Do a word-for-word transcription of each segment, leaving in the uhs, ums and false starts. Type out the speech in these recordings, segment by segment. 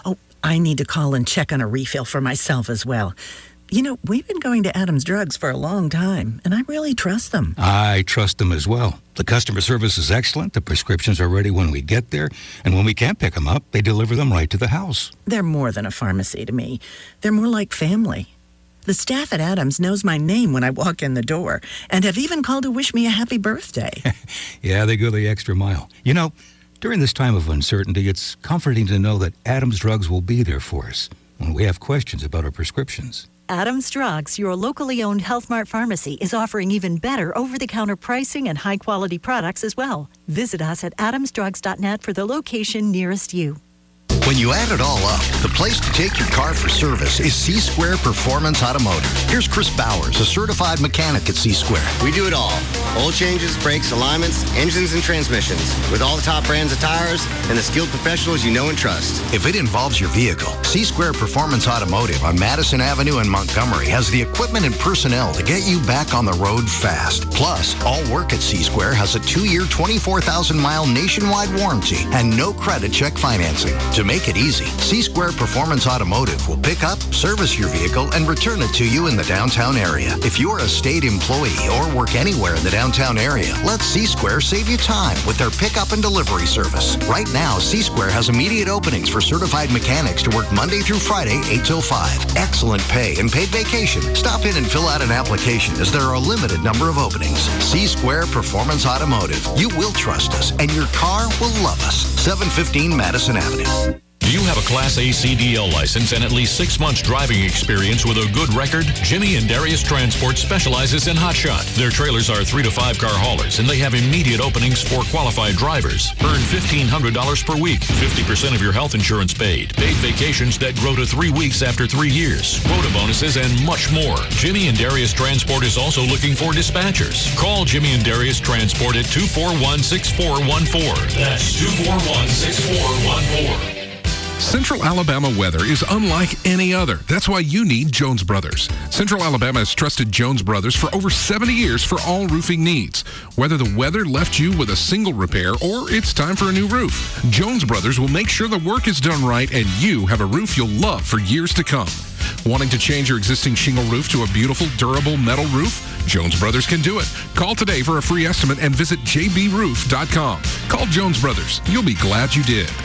Oh, I need to call and check on a refill for myself as well. You know, we've been going to Adams Drugs for a long time, and I really trust them. I trust them as well. The customer service is excellent. The prescriptions are ready when we get there. And when we can't pick them up, they deliver them right to the house. They're more than a pharmacy to me. They're more like family. The staff at Adams knows my name when I walk in the door and have even called to wish me a happy birthday. Yeah, they go the extra mile. You know, during this time of uncertainty, it's comforting to know that Adams Drugs will be there for us when we have questions about our prescriptions. Adams Drugs, your locally owned Health Mart pharmacy, is offering even better over-the-counter pricing and high-quality products as well. Visit us at adams drugs dot net for the location nearest you. When you add it all up, the place to take your car for service is C-Square Performance Automotive. Here's Chris Bowers, a certified mechanic at C-Square. We do it all. Oil changes, brakes, alignments, engines, and transmissions. With all the top brands of tires and the skilled professionals you know and trust. If it involves your vehicle, C-Square Performance Automotive on Madison Avenue in Montgomery has the equipment and personnel to get you back on the road fast. Plus, all work at C-Square has a two-year, twenty-four thousand mile nationwide warranty and no credit check financing. To make it easy, C-Square Performance Automotive will pick up, service your vehicle, and return it to you in the downtown area. If you're a state employee or work anywhere in the downtown area, let C-Square save you time with their pickup and delivery service. Right now, C-Square has immediate openings for certified mechanics to work Monday through Friday, eight till five. Excellent pay and paid vacation. Stop in and fill out an application as there are a limited number of openings. C-Square Performance Automotive. You will trust us, and your car will love us. seven fifteen Madison Avenue. Do you have a Class A C D L license and at least six months driving experience with a good record? Jimmy and Darius Transport specializes in hotshot. Their trailers are three to five car haulers, and they have immediate openings for qualified drivers. Earn fifteen hundred dollars per week, fifty percent of your health insurance paid, paid vacations that grow to three weeks after three years, quota bonuses, and much more. Jimmy and Darius Transport is also looking for dispatchers. Call Jimmy and Darius Transport at two four one, six four one four. That's two four one, six four one four. Central Alabama weather is unlike any other. That's why you need Jones Brothers. Central Alabama has trusted Jones Brothers for over seventy years for all roofing needs. Whether the weather left you with a single repair or it's time for a new roof, Jones Brothers will make sure the work is done right and you have a roof you'll love for years to come. Wanting to change your existing shingle roof to a beautiful, durable metal roof? Jones Brothers can do it. Call today for a free estimate and visit j b roof dot com. Call Jones Brothers. You'll be glad you did.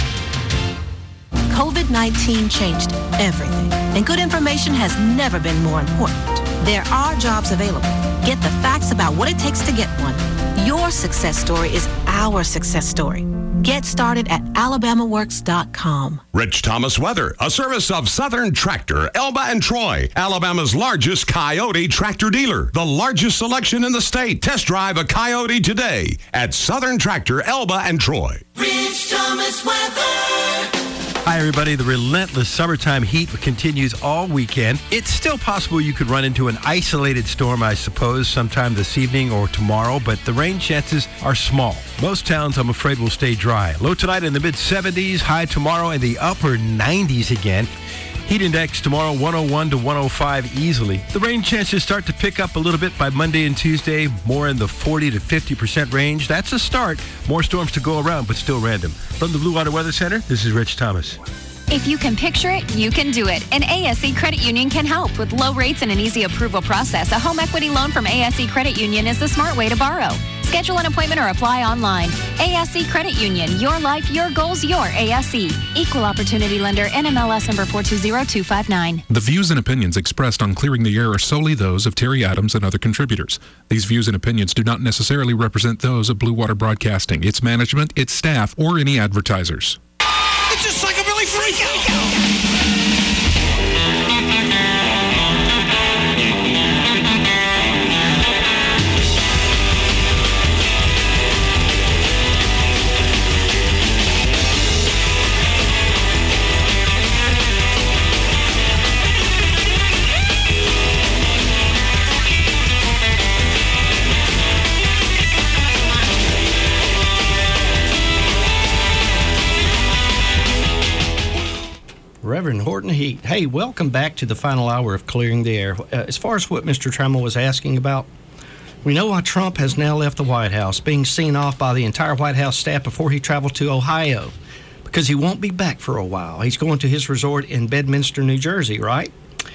covid nineteen changed everything, and good information has never been more important. There are jobs available. Get the facts about what it takes to get one. Your success story is our success story. Get started at alabama works dot com. Rich Thomas Weather, a service of Southern Tractor, Elba and Troy, Alabama's largest Coyote tractor dealer. The largest selection in the state. Test drive a Coyote today at Southern Tractor, Elba and Troy. Rich Thomas Weather. Hi, everybody. The relentless summertime heat continues all weekend. It's still possible you could run into an isolated storm, I suppose, sometime this evening or tomorrow, but the rain chances are small. Most towns, I'm afraid, will stay dry. Low tonight in the mid seventies, high tomorrow in the upper nineties again. Heat index tomorrow, one oh one to one oh five easily. The rain chances start to pick up a little bit by Monday and Tuesday, more in the forty to fifty percent range. That's a start. More storms to go around, but still random. From the Blue Water Weather Center, this is Rich Thomas. If you can picture it, you can do it. And A S C Credit Union can help. With low rates and an easy approval process, a home equity loan from A S C Credit Union is the smart way to borrow. Schedule an appointment or apply online. A S C Credit Union. Your life, your goals, your A S C. Equal Opportunity Lender. N M L S number four two zero two five nine. The views and opinions expressed on Clearing the Air are solely those of Terry Adams and other contributors. These views and opinions do not necessarily represent those of Blue Water Broadcasting, its management, its staff, or any advertisers. It's a psychobilly freak out! Reverend Horton Heat. Hey, welcome back to the final hour of Clearing the Air. Uh, as far as what Mister Trammell was asking about, we know why Trump has now left the White House, being seen off by the entire White House staff before he traveled to Ohio. because he won't be back for a while. He's going to his resort in Bedminster, New Jersey, right?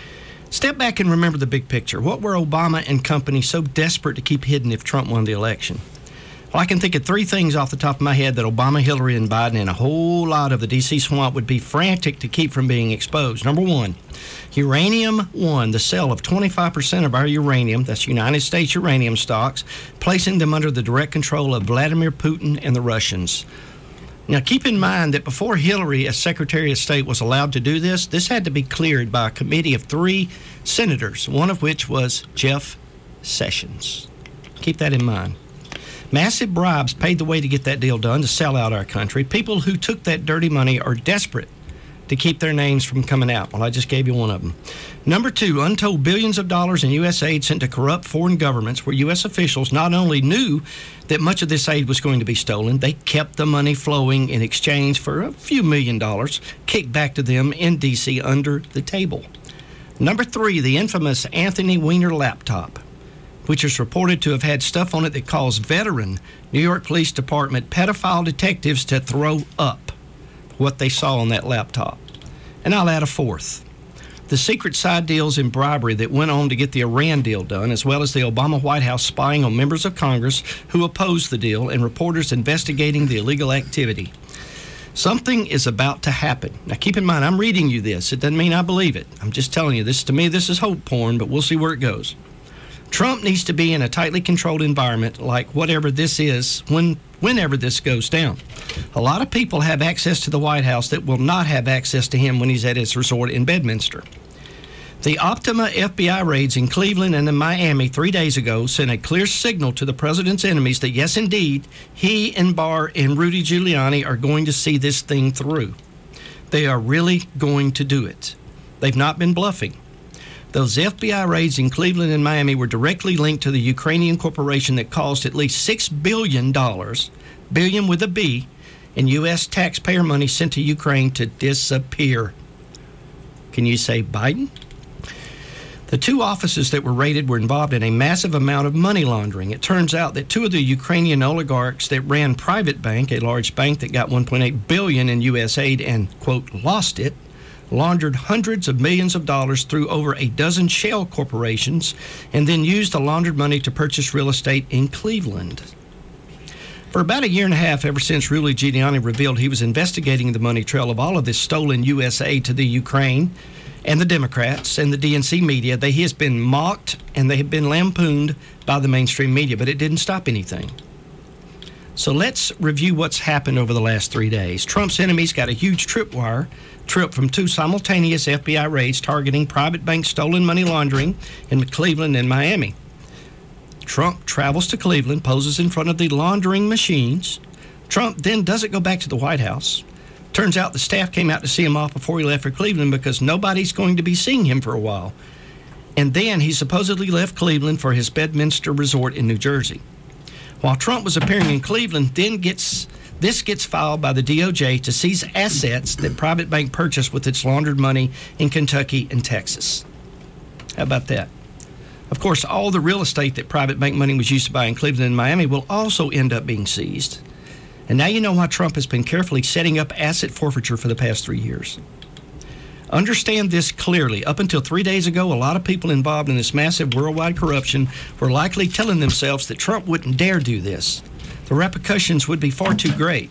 Step back and remember the big picture. What were Obama and company so desperate to keep hidden if Trump won the election? Well, I can think of three things off the top of my head that Obama, Hillary, and Biden and a whole lot of the D C swamp would be frantic to keep from being exposed. Number one, Uranium One, the sale of twenty-five percent of our uranium, that's United States uranium stocks, placing them under the direct control of Vladimir Putin and the Russians. Now, keep in mind that before Hillary, as Secretary of State, was allowed to do this, this had to be cleared by a committee of three senators, one of which was Jeff Sessions. Keep that in mind. Massive bribes paid the way to get that deal done, to sell out our country. People who took that dirty money are desperate to keep their names from coming out. Well, I just gave you one of them. Number two, untold billions of dollars in U S aid sent to corrupt foreign governments where U S officials not only knew that much of this aid was going to be stolen, they kept the money flowing in exchange for a few million dollars kicked back to them in D C under the table. Number three, the infamous Anthony Weiner laptop, which is reported to have had stuff on it that caused veteran New York Police Department pedophile detectives to throw up what they saw on that laptop. And I'll add a fourth. The secret side deals and bribery that went on to get the Iran deal done, as well as the Obama White House spying on members of Congress who opposed the deal and reporters investigating the illegal activity. Something is about to happen. Now, keep in mind, I'm reading you this. It doesn't mean I believe it. I'm just telling you this. To me, this is hope porn, but we'll see where it goes. Trump needs to be in a tightly controlled environment like whatever this is when whenever this goes down. A lot of people have access to the White House that will not have access to him when he's at his resort in Bedminster. The Optima F B I raids in Cleveland and in Miami three days ago sent a clear signal to the president's enemies that, yes, indeed, he and Barr and Rudy Giuliani are going to see this thing through. They are really going to do it. They've not been bluffing. Those F B I raids in Cleveland and Miami were directly linked to the Ukrainian corporation that caused at least six billion dollars, billion with a B, in U S taxpayer money sent to Ukraine to disappear. Can you say Biden? The two offices that were raided were involved in a massive amount of money laundering. It turns out that two of the Ukrainian oligarchs that ran Private Bank, a large bank that got one point eight billion dollars in U S aid and, quote, lost it, laundered hundreds of millions of dollars through over a dozen shell corporations and then used the laundered money to purchase real estate in Cleveland. For about a year and a half, ever since Rudy Giuliani revealed he was investigating the money trail of all of this stolen U S aid to the Ukraine and the Democrats and the D N C media, they, he has been mocked and they have been lampooned by the mainstream media, but it didn't stop anything. So let's review what's happened over the last three days. Trump's enemies got a huge tripwire trip from two simultaneous F B I raids targeting private bank stolen money laundering in Cleveland and Miami. Trump travels to Cleveland, poses in front of the laundering machines. Trump then doesn't go back to the White House. Turns out the staff came out to see him off before he left for Cleveland because nobody's going to be seeing him for a while. And then he supposedly left Cleveland for his Bedminster resort in New Jersey. While Trump was appearing in Cleveland, then gets this gets filed by the D O J to seize assets that Private Bank purchased with its laundered money in Kentucky and Texas. How about that? Of course, all the real estate that Private Bank money was used to buy in Cleveland and Miami will also end up being seized. And now you know why Trump has been carefully setting up asset forfeiture for the past three years. Understand this clearly. Up until three days ago, a lot of people involved in this massive worldwide corruption were likely telling themselves that Trump wouldn't dare do this. The repercussions would be far too great.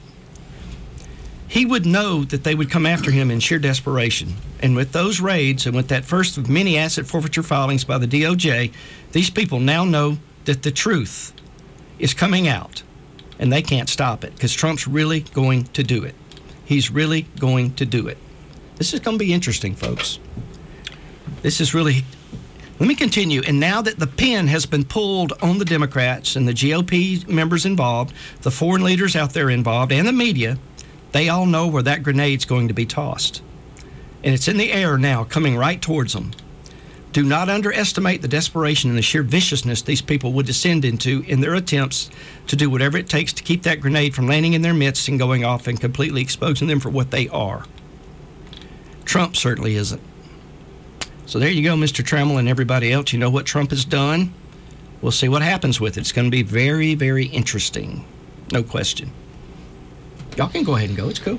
He would know that they would come after him in sheer desperation. And with those raids and with that first of many asset forfeiture filings by the D O J, these people now know that the truth is coming out. And they can't stop it because Trump's really going to do it. He's really going to do it. This is going to be interesting, folks. This is really... Let me continue. And now that the pin has been pulled on the Democrats and the G O P members involved, the foreign leaders out there involved, and the media, they all know where that grenade's going to be tossed. And it's in the air now, coming right towards them. Do not underestimate the desperation and the sheer viciousness these people would descend into in their attempts to do whatever it takes to keep that grenade from landing in their midst and going off and completely exposing them for what they are. Trump certainly isn't. So there you go, Mister Trammell and everybody else. You know what Trump has done? We'll see what happens with it. It's going to be very, very interesting. No question. Y'all can go ahead and go. It's cool.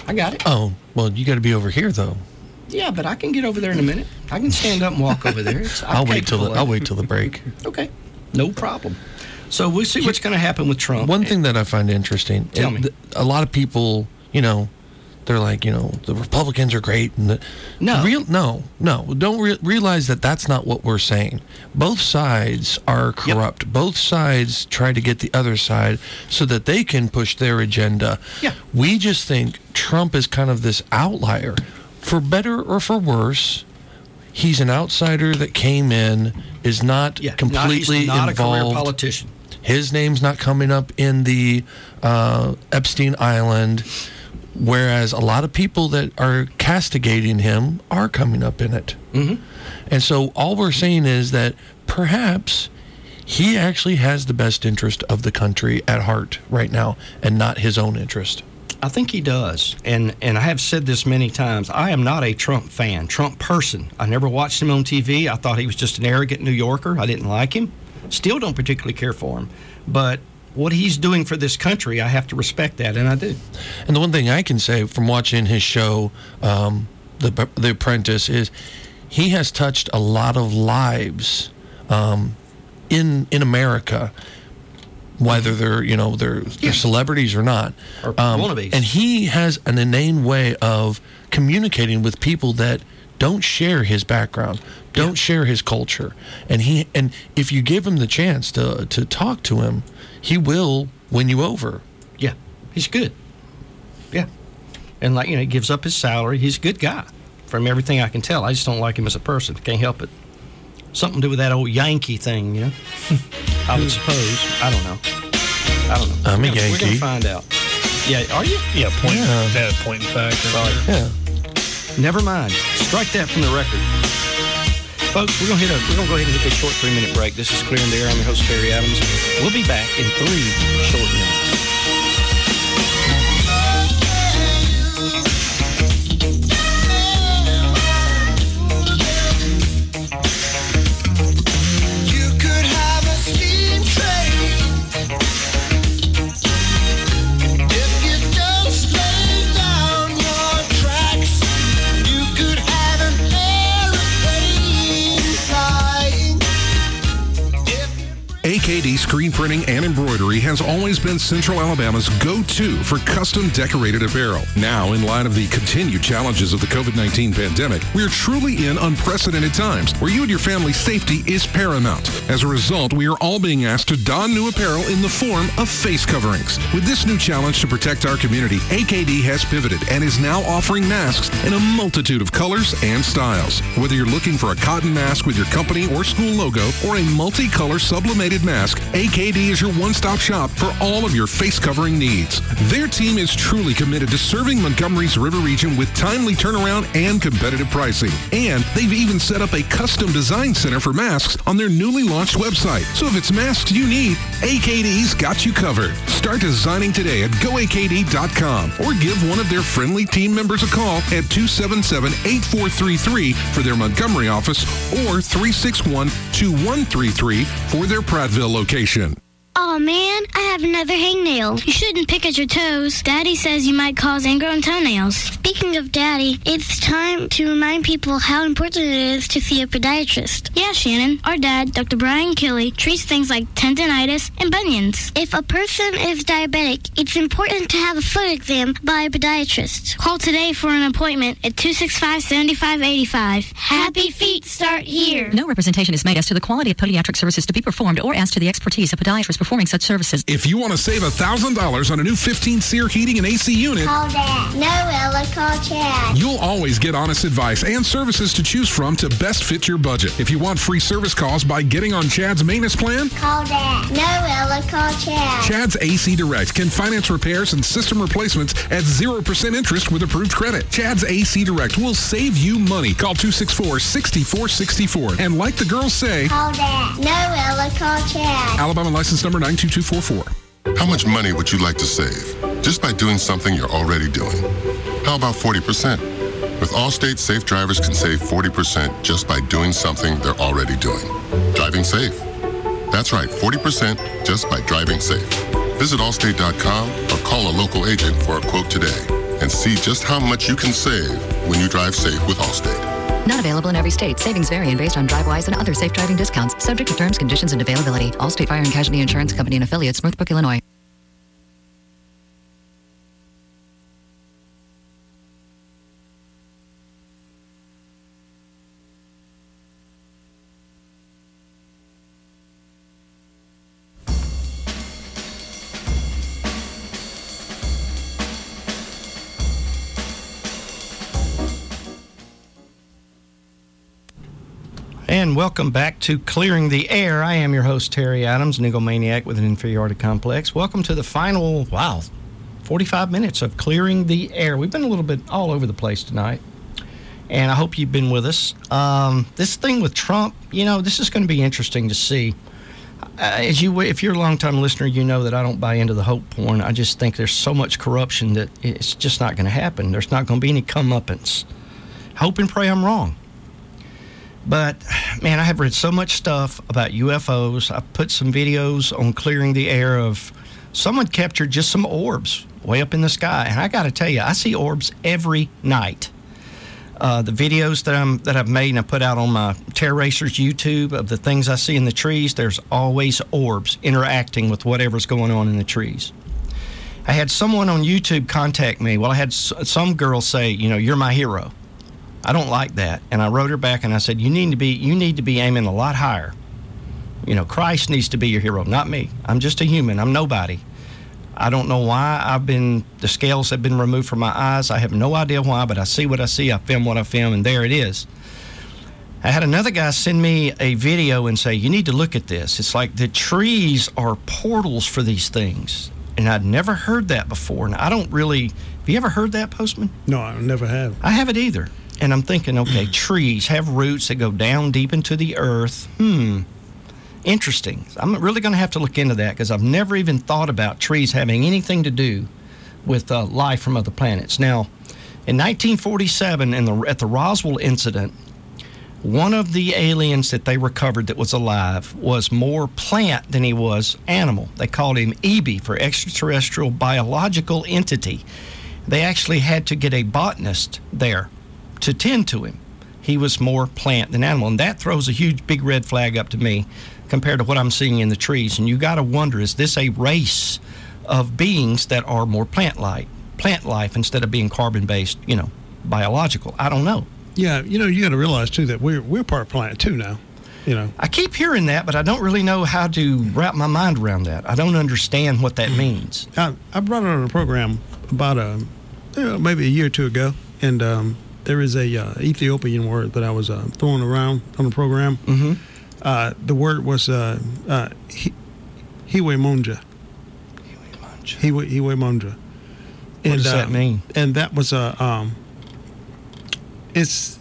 I got it. Oh, well, you got to be over here, though. Yeah, but I can get over there in a minute. I can stand up and walk over there. It's, I'll wait till the, I'll wait till the break. Okay, no problem. So we'll see what's going to happen with Trump. One thing that I find interesting, Tell me. th- a lot of people, you know, they're like, you know, the Republicans are great. And the, no. Real, no, no. Don't re- realize that that's not what we're saying. Both sides are corrupt. Yep. Both sides try to get the other side so that they can push their agenda. Yeah. We just think Trump is kind of this outlier. For better or for worse, he's an outsider that came in, is not yeah, completely not, he's not involved. a career politician. His name's not coming up in the uh, Epstein Island, whereas a lot of people that are castigating him are coming up in it. Mm-hmm. And so all we're saying is that perhaps he actually has the best interest of the country at heart right now and not his own interest. I think he does. And and I have said this many times. I am not a Trump fan, Trump person. I never watched him on T V. I thought he was just an arrogant New Yorker. I didn't like him. Still don't particularly care for him. But what he's doing for this country, I have to respect that, and I do. And the one thing I can say from watching his show, um, The The Apprentice, is he has touched a lot of lives um, in in America, whether they're you know they're, they're yeah. celebrities or not. Or um, wannabes. And he has an inane way of communicating with people that don't share his background, don't yeah. share his culture, and he and if you give him the chance to to talk to him, he will win you over. Yeah, he's good. Yeah, and like you know, he gives up his salary. He's a good guy, from everything I can tell. I just don't like him as a person. Can't help it. Something to do with that old Yankee thing, you know. I would suppose. I don't know. I don't know. I'm a we're gonna, Yankee. We're gonna find out. Yeah, are you? Yeah, point. Yeah. That point in fact. Sorry. Yeah. Never mind. Strike that from the record. Folks, we're gonna hit a we're gonna go ahead and hit this short three minute break. This is Clear in the Air. I'm your host, Terry Adams. We'll be back in three short minutes. A K D Screen Printing and Embroidery has always been Central Alabama's go-to for custom decorated apparel. Now, in light of the continued challenges of the covid nineteen pandemic, we're truly in unprecedented times where you and your family's safety is paramount. As a result, we are all being asked to don new apparel in the form of face coverings. With this new challenge to protect our community, A K D has pivoted and is now offering masks in a multitude of colors and styles. Whether you're looking for a cotton mask with your company or school logo or a multicolor sublimated mask, A K D is your one-stop shop for all of your face covering needs. Their team is truly committed to serving Montgomery's River region with timely turnaround and competitive pricing. And they've even set up a custom design center for masks on their newly launched website. So if it's masks you need, A K D's got you covered. Start designing today at go A K D dot com or give one of their friendly team members a call at two seven seven, eight four three three for their Montgomery office or three six one, two one three three for their Prattville location. Aw, man, I have another hangnail. You shouldn't pick at your toes. Daddy says you might cause ingrown toenails. Speaking of Daddy, it's time to remind people how important it is to see a podiatrist. Yeah, Shannon, our dad, Doctor Brian Kelly, treats things like tendonitis and bunions. If a person is diabetic, it's important to have a foot exam by a podiatrist. Call today for an appointment at two six five, seven five eight five. Happy feet start here. No representation is made as to the quality of podiatric services to be performed or as to the expertise of podiatrists performing such services. If you want to save one thousand dollars on a new fifteen SEER heating and A C unit, Call Dad. No, Ella, call Chad. You'll always get honest advice and services to choose from to best fit your budget. If you want free service calls by getting on Chad's maintenance plan, Call Dad. No, Ella, call Chad. Chad's A C Direct can finance repairs and system replacements at zero percent interest with approved credit. Chad's A C Direct will save you money. Call two six four, six four six four. And like the girls say, Call Dad. No, Ella, call Chad. Alabama license number nine two two four four. How much money would you like to save just by doing something you're already doing? How about forty percent? With Allstate, safe drivers can save forty percent just by doing something they're already doing. Driving safe. That's right, forty percent just by driving safe. Visit allstate dot com or call a local agent for a quote today. and see just how much you can save when you drive safe with Allstate. Not available in every state. Savings vary and based on DriveWise and other safe driving discounts. Subject to terms, conditions, and availability. Allstate Fire and Casualty Insurance Company and affiliates, Northbrook, Illinois. And welcome back to Clearing the Air. I am your host, Terry Adams, an egomaniac with an inferiority complex. Welcome to the final, wow, forty-five minutes of Clearing the Air. We've been a little bit all over the place tonight, and I hope you've been with us. Um, this thing with Trump, you know, this is going to be interesting to see. Uh, as you, if you're a long-time listener, you know that I don't buy into the hope porn. I just think there's so much corruption that it's just not going to happen. There's not going to be any comeuppance. Hope and pray I'm wrong. But, man, I have read so much stuff about U F Os. I've put some videos on Clearing the Air of someone captured just some orbs way up in the sky. And I got to tell you, I see orbs every night. Uh, the videos that, I'm, that I've made and I put out on my Terror Racers YouTube of the things I see in the trees, there's always orbs interacting with whatever's going on in the trees. I had someone on YouTube contact me. Well, I had s- some girl say, you know, you're my hero. I don't like that. And I wrote her back and I said, you need to be you need to be aiming a lot higher. You know, Christ needs to be your hero, not me. I'm just a human. I'm nobody. I don't know why I've been, the scales have been removed from my eyes. I have no idea why, but I see what I see. I film what I film, and there it is. I had another guy send me a video and say, you need to look at this. It's like the trees are portals for these things. And I'd never heard that before. And I don't really, have you ever heard that, Postman? No, I never have. I haven't either. And I'm thinking, okay, trees have roots that go down deep into the earth. Hmm, interesting. I'm really going to have to look into that because I've never even thought about trees having anything to do with uh, life from other planets. Now, in nineteen forty-seven, in the, at the Roswell incident, one of the aliens that they recovered that was alive was more plant than he was animal. They called him E B for extraterrestrial biological entity. They actually had to get a botanist there to tend to him. He was more plant than animal, and that throws a huge big red flag up to me compared to what I'm seeing in the trees. And you got to wonder, is this a race of beings that are more plant-like, plant life instead of being carbon-based, you know, biological? I don't know. Yeah, you know, you got to realize too that we're we're part plant too now. You know, I keep hearing that, but I don't really know how to wrap my mind around that. I don't understand what that means. I, I brought it on a program about a you know, maybe a year or two ago, and um, there is a uh, Ethiopian word that I was uh, throwing around on the program. Mm-hmm. Uh, the word was uh, uh, Hiwe-Monja. Hiwe Hiwe-Monja. What and, does that uh, mean? And that was a. Uh, um, it's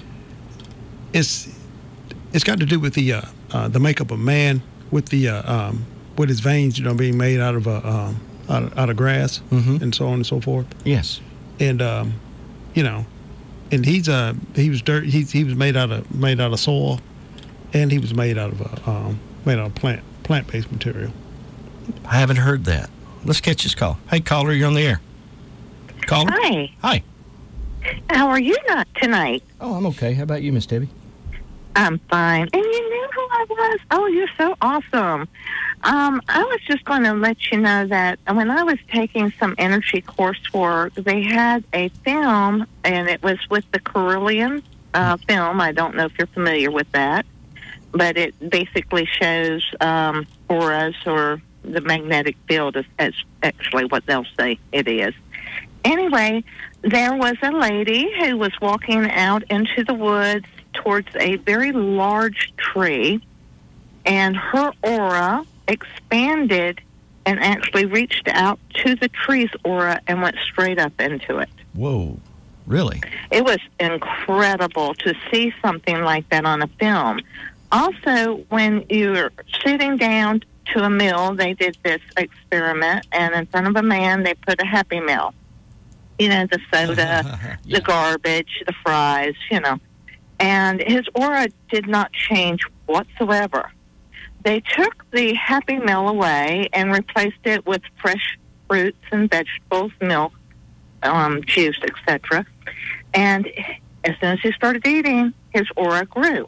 it's it's got to do with the uh, uh, the makeup of man, with the uh, um, with his veins, you know, being made out of uh, um, out, of, out of grass, mm-hmm. and so on and so forth. Yes. And um, you know. And he's uh he was dirt he he was made out of made out of soil, and he was made out of a um made out of plant plant based material. I haven't heard that. Let's catch this call. Hey, caller, you're on the air. Caller. Hi. Hi. How are you not tonight? Oh, I'm okay. How about you, Miss Debbie? I'm fine. And you knew who I was? Oh, you're so awesome. Um, I was just going to let you know that when I was taking some energy coursework, they had a film, and it was with the Carillion uh, film. I don't know if you're familiar with that, but it basically shows um, auras, or the magnetic field is, is actually what they'll say it is. Anyway, there was a lady who was walking out into the woods towards a very large tree, and her aura expanded and actually reached out to the tree's aura and went straight up into it. Whoa, really? It was incredible to see something like that on a film. Also, when you're sitting down to a meal, they did this experiment, and in front of a man, they put a Happy Meal. You know, the soda, yeah. the garbage, the fries, you know. And his aura did not change whatsoever. They took the Happy Meal away and replaced it with fresh fruits and vegetables, milk, um, juice, et cetera. And as soon as he started eating, his aura grew.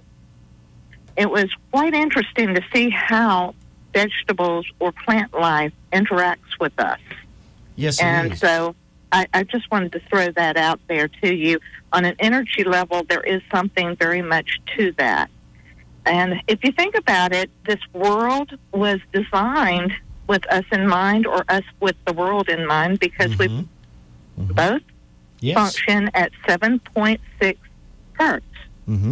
It was quite interesting to see how vegetables or plant life interacts with us. Yes, it and is. so I, I just wanted to throw that out there to you. On an energy level, there is something very much to that. And if you think about it, this world was designed with us in mind, or us with the world in mind, because Mm-hmm. we both Yes. function at seven point six hertz. Mm-hmm.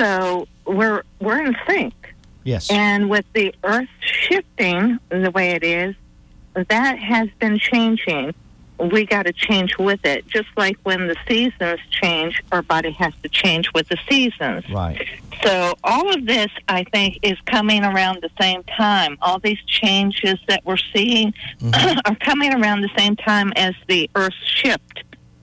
So we're we're in sync. Yes. And with the Earth shifting the way it is, that has been changing. We got to change with it. Just like when the seasons change, our body has to change with the seasons. Right. So all of this, I think, is coming around the same time. All these changes that we're seeing Mm-hmm. are coming around the same time as the Earth shift.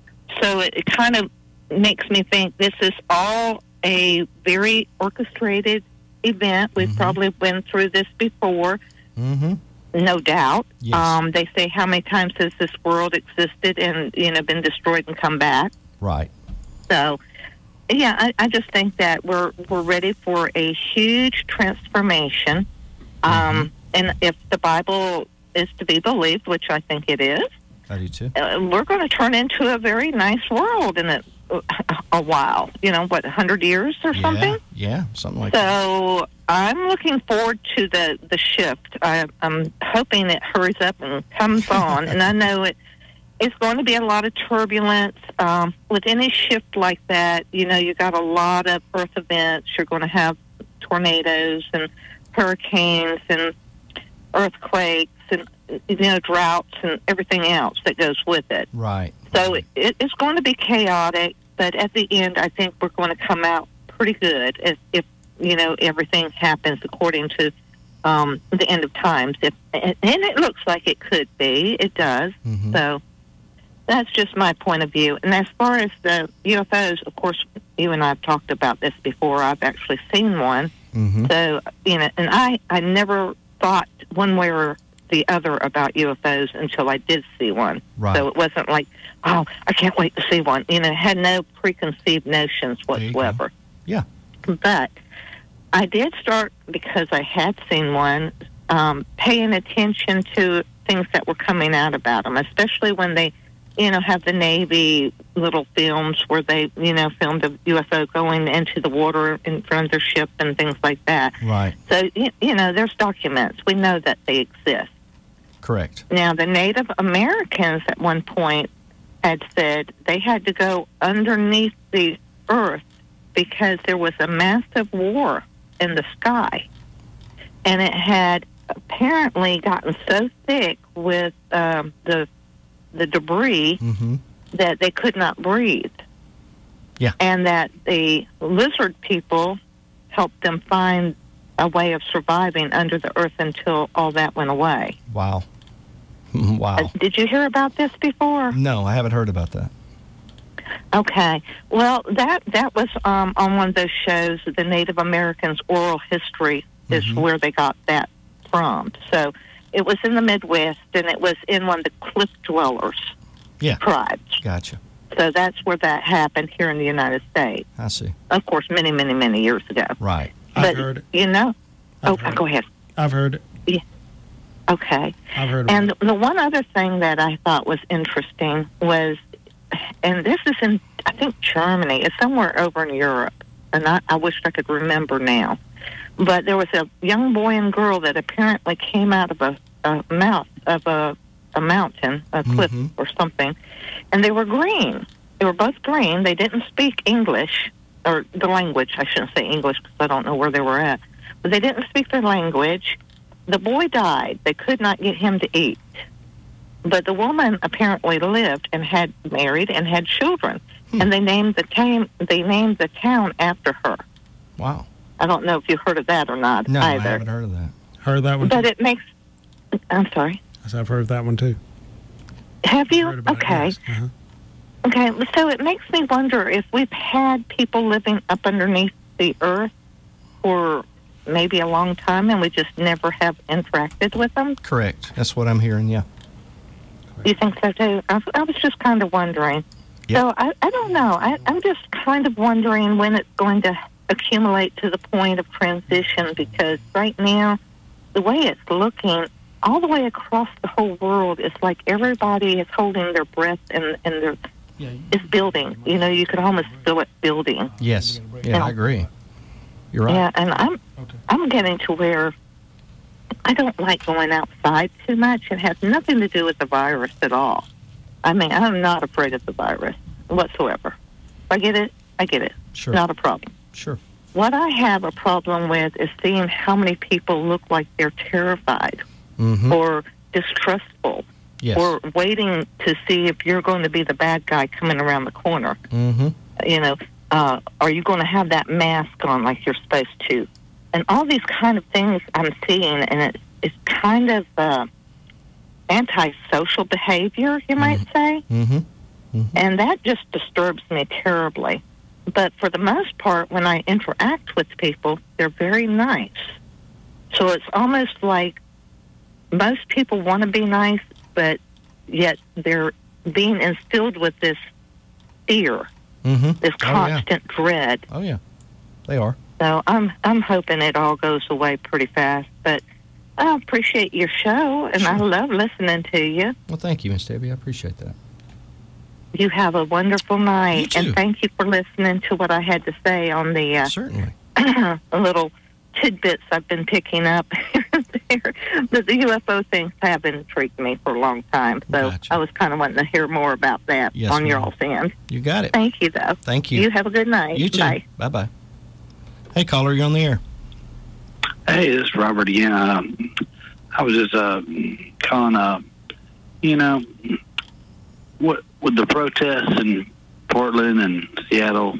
So it, it kind of makes me think this is all a very orchestrated event. We've probably been through this before, Mm-hmm. no doubt. Yes. Um, they say, how many times has this world existed and, you know, been destroyed and come back? Right. So, yeah, I, I just think that we're we're ready for a huge transformation. Um, and if the Bible is to be believed, which I think it is, I do too. uh, we're going to turn into a very nice world in a, a while. You know, what, one hundred years or something? Yeah, yeah, something like that. So I'm looking forward to the, the shift. I, I'm hoping it hurries up and comes on. And I know it it's going to be a lot of turbulence. Um, with any shift like that, you know, you got a lot of earth events. You're going to have tornadoes and hurricanes and earthquakes and, you know, droughts and everything else that goes with it. Right. So it, it's going to be chaotic, but at the end, I think we're going to come out pretty good if, if you know, everything happens according to um, the end of times. If, and it looks like it could be. It does. Mm-hmm. So that's just my point of view. And as far as the U F Os, of course, you and I have talked about this before. I've actually seen one. Mm-hmm. So, you know, and I, I never thought one way or the other about U F Os until I did see one. Right. So it wasn't like, oh, I can't wait to see one. You know, I had no preconceived notions whatsoever. Yeah. But I did start, because I had seen one, um, paying attention to things that were coming out about them, especially when they, you know, have the Navy little films where they, you know, filmed a U F O going into the water in front of their ship and things like that. Right. So, you, you know, there's documents. We know that they exist. Correct. Now, the Native Americans at one point had said they had to go underneath the earth because there was a massive war in the sky. And it had apparently gotten so thick with um, the the debris Mm-hmm. that they could not breathe. Yeah. And that the lizard people helped them find a way of surviving under the earth until all that went away. Wow. Wow. Uh, did you hear about this before? No, I haven't heard about that. Okay. Well, that that was um, on one of those shows, the Native Americans Oral History is Mhm. where they got that from. So it was in the Midwest, and it was in one of the Cliff Dwellers Yeah. tribes. Gotcha. So that's where that happened here in the United States. I see. Of course, many, many, many years ago. Right. But, I've heard it. you know, I've oh, heard go it. ahead. I've heard it. Okay. I've heard of And the one other thing that I thought was interesting was, and this is in, I think, Germany. It's somewhere over in Europe, and I, I wish I could remember now. But there was a young boy and girl that apparently came out of a, a mouth of a, a mountain, a cliff Mhm. or something, and they were green. They were both green. They didn't speak English, or the language. I shouldn't say English because I don't know where they were at. But they didn't speak their language. The boy died. They could not get him to eat. But the woman apparently lived and had married and had children. Hmm. And they named the town they named the town after her. Wow. I don't know if you heard of that or not No, I either. haven't heard of that. Heard that one. But Too. it makes I'm sorry. Yes, I've heard of that one too. Have you? Heard about it, Okay. yes. Uh-huh. Okay, so it makes me wonder if we've had people living up underneath the earth for maybe a long time and we just never have interacted with them. Correct. That's what I'm hearing. Yeah. You think so too? I, I was just kind of wondering. Yep. So I, I don't know. I, I'm just kind of wondering when it's going to accumulate to the point of transition, because right now, the way it's looking, all the way across the whole world, it's like everybody is holding their breath and, and they're, it's building. You know, you could almost feel it building. Yes. Yeah, Yeah. I agree. You're right. Yeah, and I'm I'm getting to where I don't like going outside too much. It has nothing to do with the virus at all. I mean, I'm not afraid of the virus whatsoever. If I get it, I get it. Sure. Not a problem. Sure. What I have a problem with is seeing how many people look like they're terrified Mm-hmm. or distrustful Yes. or waiting to see if you're going to be the bad guy coming around the corner. Mm-hmm. You know, uh, are you going to have that mask on like you're supposed to? And all these kind of things I'm seeing, and it, it's kind of uh, antisocial behavior, you might say. Mm-hmm. And that just disturbs me terribly. But for the most part, when I interact with people, they're very nice. So it's almost like most people want to be nice, but yet they're being instilled with this fear, Mm-hmm. this Oh, yeah. constant dread. Oh, yeah. They are. So I'm I'm hoping it all goes away pretty fast. But I appreciate your show, and I love listening to you. Well, thank you, Miss Debbie. I appreciate that. You have a wonderful night, You too. and thank you for listening to what I had to say on the uh, Certainly. little tidbits I've been picking up here and there. But the U F O things have intrigued me for a long time, so I was kind of wanting to hear more about that Yes, on ma'am. your all's end. You got it. Thank you, though. Thank you. You have a good night. You too. Bye. Bye-bye. Hey, caller, you're on the air. Hey, this is Robert again. Uh, I was just uh, calling, uh, you know, what with the protests in Portland and Seattle,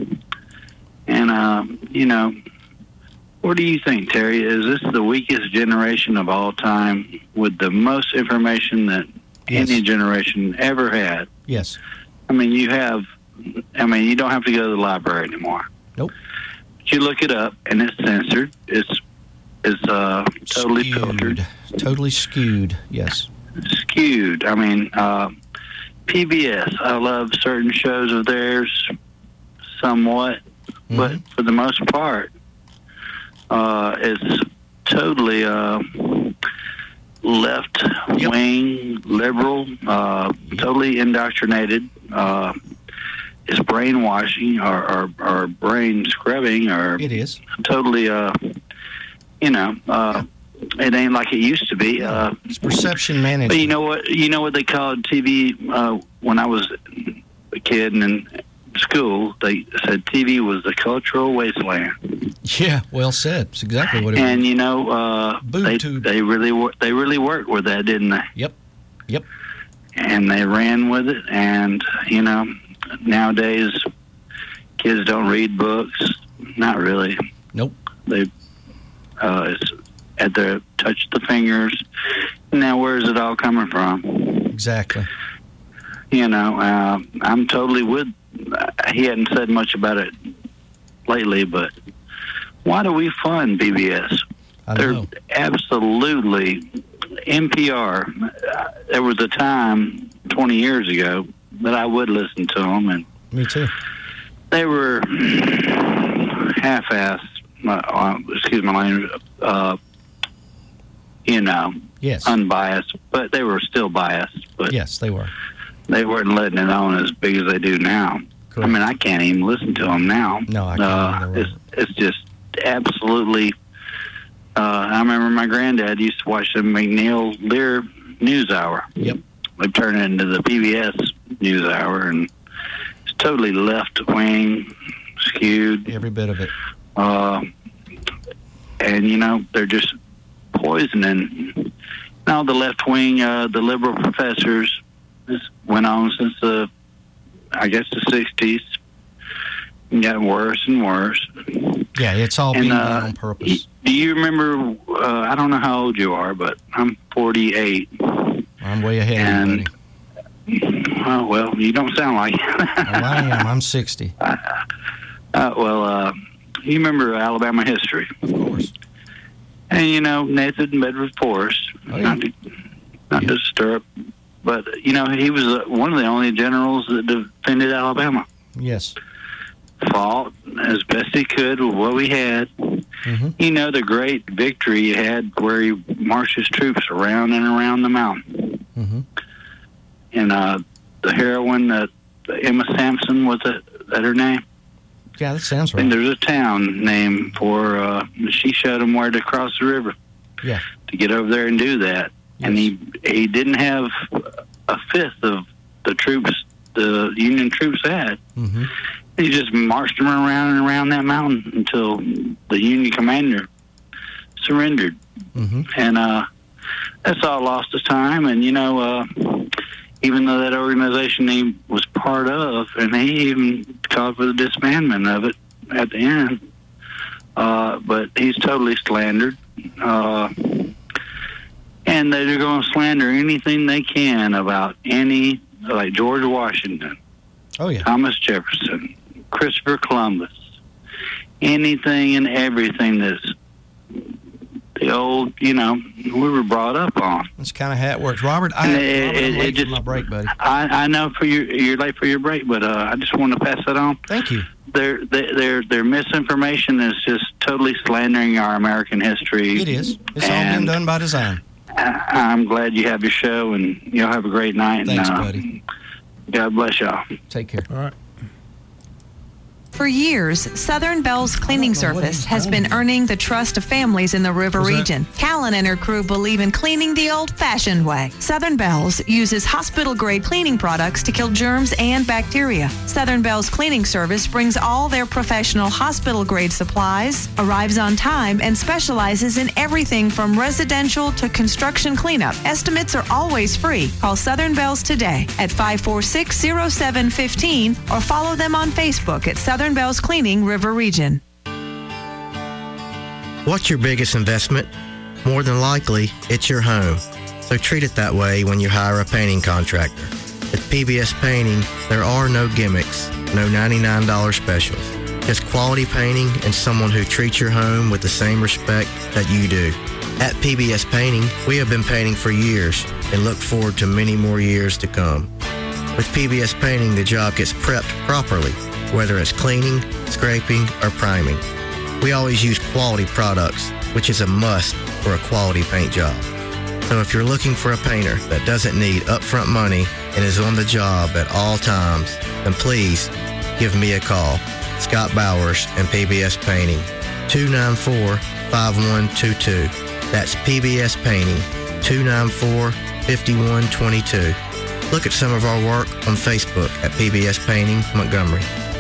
and, uh, you know, what do you think, Terry? Is this the weakest generation of all time with the most information that Yes. any generation ever had? Yes. I mean, you have, I mean, you don't have to go to the library anymore. Nope. But you look it up, and it's censored. It's it's uh, totally filtered. Totally skewed, yes. Skewed. I mean, uh, P B S, I love certain shows of theirs somewhat, Mm-hmm. but for the most part, uh, it's totally uh, left-wing, liberal, uh, totally indoctrinated. Uh, it's brainwashing or, or, or brain scrubbing or It is. totally, uh, you know, uh, it ain't like it used to be. Uh, It's perception management. but you know what? You know what they called T V uh, when I was a kid and in school? They said T V was the cultural wasteland. Yeah, well said. It's exactly what it And was. you know, uh, they they really wor- they really worked with that, didn't they? Yep. Yep. And they ran with it. And you know, nowadays kids don't read books. Not really. Nope. They uh, it's at their touch the fingers. Now, where's it all coming from? Exactly. You know, uh, I'm totally with. Uh, he hadn't said much about it lately, but why do we fund B B S? I They're know. absolutely N P R. Uh, there was a time twenty years ago that I would listen to them, and Me too. they were half-assed. Uh, uh, excuse my language. Uh, you know, Yes. unbiased, but they were still biased. But Yes, they were. they weren't letting it on as big as they do now. I mean, I can't even listen to them now. No, I can't uh, either, it's, it's just absolutely. Uh, I remember my granddad used to watch the McNeil Lear News Hour. Yep. They turned it into the P B S News Hour, and it's totally left wing, skewed. Every bit of it. Uh, and you know, they're just poisoning. Now the left wing, uh, the liberal professors, this went on since the, I guess, the sixties. And got worse and worse. Yeah, it's all And, being uh, done on purpose. Do you remember? Uh, I don't know how old you are, but I'm forty-eight. I'm way ahead of you, buddy. Oh well, you don't sound like it. Well, I am. I'm sixty. Uh, well, uh, you remember Alabama history, of course. And you know Nathan Bedford Forrest, Oh, yeah. not, to, not to stir up but you know, he was uh, one of the only generals that defended Alabama. Yes. Fought as best he could with what we had. Mm-hmm. You know, the great victory he had where he marched his troops around and around the mountain. Mm-hmm. And uh, the heroine, uh, Emma Sampson, was that, that her name? Yeah, that sounds right. And there's a town named for, uh, she showed him where to cross the river. Yeah. To get over there and do that. Yes. And he he didn't have a fifth of the troops the Union troops had. Mm-hmm. He just marched them around and around that mountain until the Union commander surrendered. Mm-hmm. And uh, that's all lost his time. And, you know, uh, even though that organization he was part of, and he even called for the disbandment of it at the end, uh, but he's totally slandered. Uh, and they're going to slander anything they can about any, like George Washington, oh yeah, Thomas Jefferson, Christopher Columbus, anything and everything that's the old, you know, we were brought up on. That's kind of how it works. Robert, I, And Robert, it- I'm it- late it just- for my break, buddy. I, I know for your, you're late for your break, but uh, I just want to pass that on. Thank you. Their, their, their, their misinformation is just totally slandering our American history. It is. It's all been And done by design. I, I'm glad you have your show, and you'll have a great night. Thanks, and, uh, buddy. God bless y'all. Take care. All right. For years, Southern Bell's cleaning service has been earning the trust of families in the river What's that? region. Callan and her crew believe in cleaning the old-fashioned way. Southern Bell's uses hospital-grade cleaning products to kill germs and bacteria. Southern Bell's cleaning service brings all their professional hospital-grade supplies, arrives on time, and specializes in everything from residential to construction cleanup. Estimates are always free. Call Southern Bell's today at five four six, zero seven one five or follow them on Facebook at Southern Bell's Cleaning River Region. What's your biggest investment? More than likely, it's your home. So treat it that way when you hire a painting contractor. At P B S Painting, there are no gimmicks, no ninety-nine dollars specials. Just quality painting and someone who treats your home with the same respect that you do. At P B S Painting, we have been painting for years and look forward to many more years to come. With P B S Painting, the job gets prepped properly, whether it's cleaning, scraping, or priming. We always use quality products, which is a must for a quality paint job. So if you're looking for a painter that doesn't need upfront money and is on the job at all times, then please give me a call. Scott Bowers and P B S Painting, two nine four, five one two two. That's P B S Painting, two nine four, five one two two. Look at some of our work on Facebook at P B S Painting Montgomery.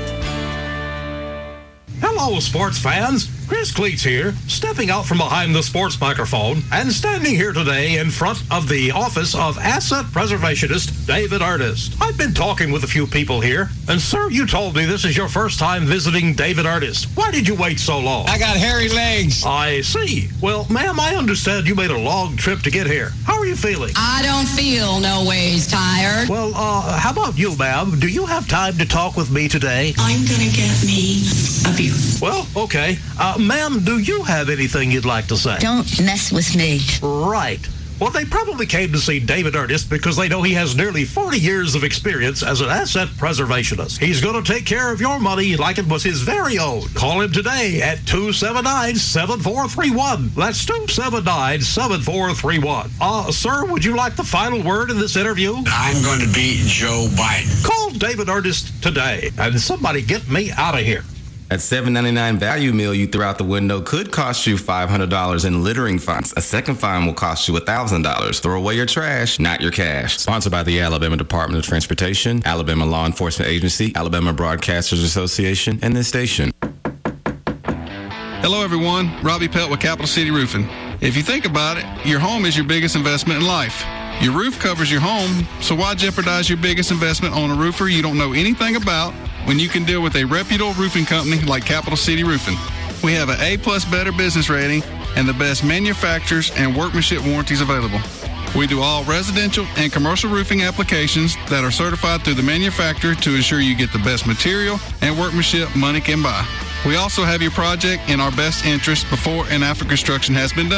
Hello, sports fans. Chris Cleats here, stepping out from behind the sports microphone and standing here today in front of the office of asset preservationist David Artist. I've been talking with a few people here, and sir, you told me this is your first time visiting David Artist. Why did you wait so long? I got hairy legs. I see. Well, ma'am, I understand you made a long trip to get here. How are you feeling? I don't feel no ways tired. Well, uh, how about you, ma'am? Do you have time to talk with me today? I'm gonna get me a beer. Well, okay. Uh, ma'am, do you have anything you'd like to say? Don't mess with me. Right. Well, they probably came to see David Artist because they know he has nearly forty years of experience as an asset preservationist. He's going to take care of your money like it was his very own. Call him today at two seven nine, seven four three one. That's two seven nine, seven four three one. Uh, sir, would you like the final word in this interview? I'm going to beat Joe Biden. Call David Artist today and somebody get me out of here. At seven ninety-nine value meal you threw out the window could cost you five hundred dollars in littering fines. A second fine will cost you one thousand dollars. Throw away your trash, not your cash. Sponsored by the Alabama Department of Transportation, Alabama Law Enforcement Agency, Alabama Broadcasters Association, and this station. Hello, everyone. Robbie Pelt with Capital City Roofing. If you think about it, your home is your biggest investment in life. Your roof covers your home, so why jeopardize your biggest investment on a roofer you don't know anything about when you can deal with a reputable roofing company like Capital City Roofing? We have an A-plus Better business rating and the best manufacturers and workmanship warranties available. We do all residential and commercial roofing applications that are certified through the manufacturer to ensure you get the best material and workmanship money can buy. We also have your project in our best interest before and after construction has been done.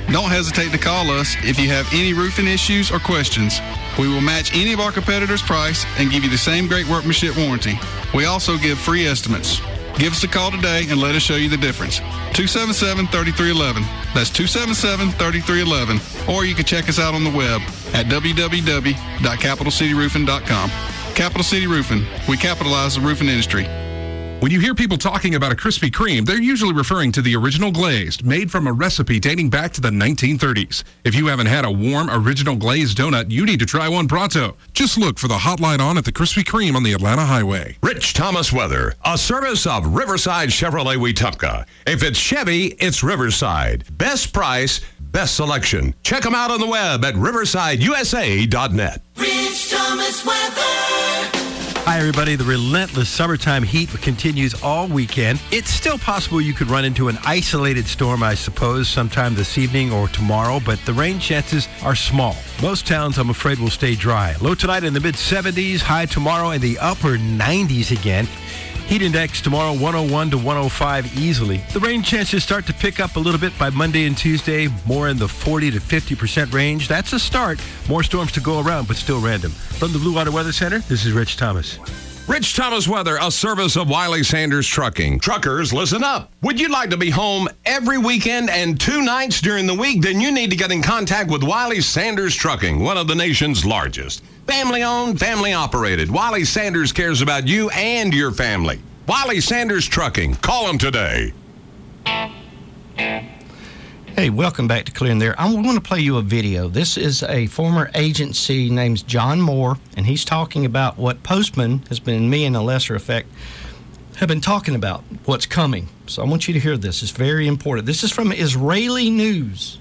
Don't hesitate to call us if you have any roofing issues or questions. We will match any of our competitors' price and give you the same great workmanship warranty. We also give free estimates. Give us a call today and let us show you the difference. two seven seven, three three one one. That's two seven seven, three three one one. Or you can check us out on the web at w w w dot capital city roofing dot com. Capital City Roofing. We capitalize the roofing industry. When you hear people talking about a Krispy Kreme, they're usually referring to the original glazed, made from a recipe dating back to the nineteen thirties. If you haven't had a warm, original glazed donut, you need to try one pronto. Just look for the hotline on at the Krispy Kreme on the Atlanta Highway. Rich Thomas Weather, a service of Riverside Chevrolet Wetumpka. If it's Chevy, it's Riverside. Best price, best selection. Check them out on the web at riverside u s a dot net. Rich Thomas Weather. Hi, everybody. The relentless summertime heat continues all weekend. It's still possible you could run into an isolated storm, I suppose, sometime this evening or tomorrow, but the rain chances are small. Most towns, I'm afraid, will stay dry. Low tonight in the mid seventies, high tomorrow in the upper nineties again. Heat index tomorrow one oh one to one oh five easily. The rain chances start to pick up a little bit by Monday and Tuesday, more in the forty to fifty percent range. That's a start. More storms to go around, but still random. From the Blue Water Weather Center, this is Rich Thomas. Rich Thomas Weather, a service of Wiley Sanders Trucking. Truckers, listen up. Would you like to be home every weekend and two nights during the week? Then you need to get in contact with Wiley Sanders Trucking, one of the nation's largest. Family owned, family operated. Wiley Sanders cares about you and your family. Wiley Sanders Trucking. Call them today. Hey, welcome back to Clear and There. I want to play you a video. This is a former agency named John Moore, and he's talking about what Postman has been, me and a lesser effect, have been talking about, what's coming. So I want you to hear this. It's very important. This is from Israeli News.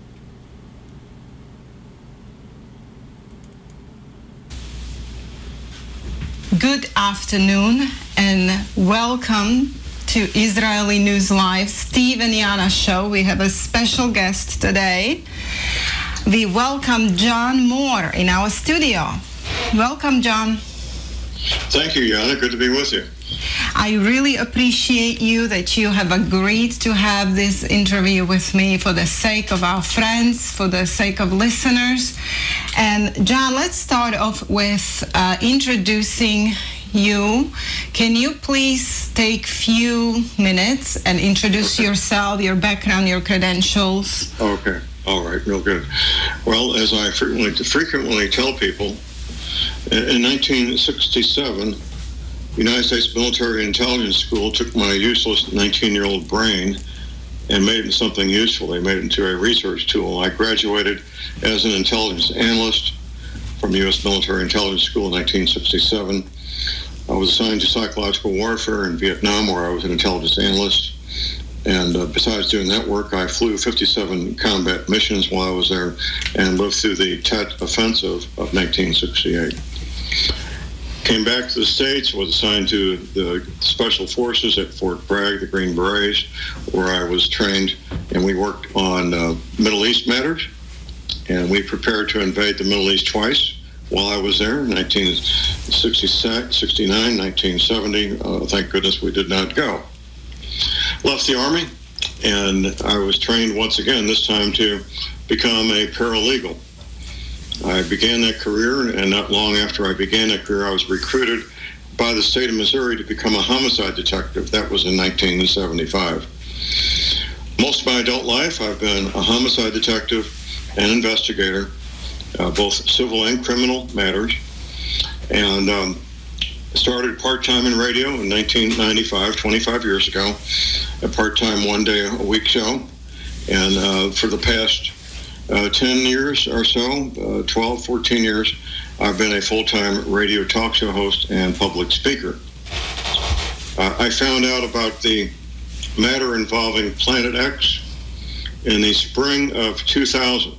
Good afternoon and welcome to Israeli News Live, Steve and Yana show. We have a special guest today. We welcome John Moore in our studio. Welcome, John. Thank you, Yana. Good to be with you. I really appreciate you that you have agreed to have this interview with me for the sake of our friends, for the sake of listeners. And John, let's start off with uh, introducing you. Can you please take few minutes and introduce okay. yourself, your background, your credentials? Okay. All right. Real good. Well, as I frequently frequently tell people, in nineteen sixty-seven, the United States Military Intelligence School took my useless nineteen-year-old brain and made it into something useful. They made it into a research tool. I graduated as an intelligence analyst from U S Military Intelligence School in nineteen sixty-seven. I was assigned to psychological warfare in Vietnam, where I was an intelligence analyst. And uh, besides doing that work, I flew fifty-seven combat missions while I was there and lived through the Tet Offensive of nineteen sixty-eight. Came back to the States, was assigned to the Special Forces at Fort Bragg, the Green Berets, where I was trained, and we worked on uh, Middle East matters, and we prepared to invade the Middle East twice while I was there, nineteen sixty-six, sixty-nine, nineteen seventy. Uh, thank goodness we did not go. Left the Army, and I was trained once again, this time to become a paralegal. I began that career, and not long after I began that career, I was recruited by the state of Missouri to become a homicide detective. That was in nineteen seventy-five. Most of my adult life, I've been a homicide detective and investigator, uh, both civil and criminal matters, and um, started part-time in radio in nineteen ninety-five, twenty-five years ago, a part-time one-day-a-week show, and uh, for the past Uh, ten years or so, uh, twelve, fourteen years, I've been a full-time radio talk show host and public speaker. Uh, I found out about the matter involving Planet X in the spring of two thousand.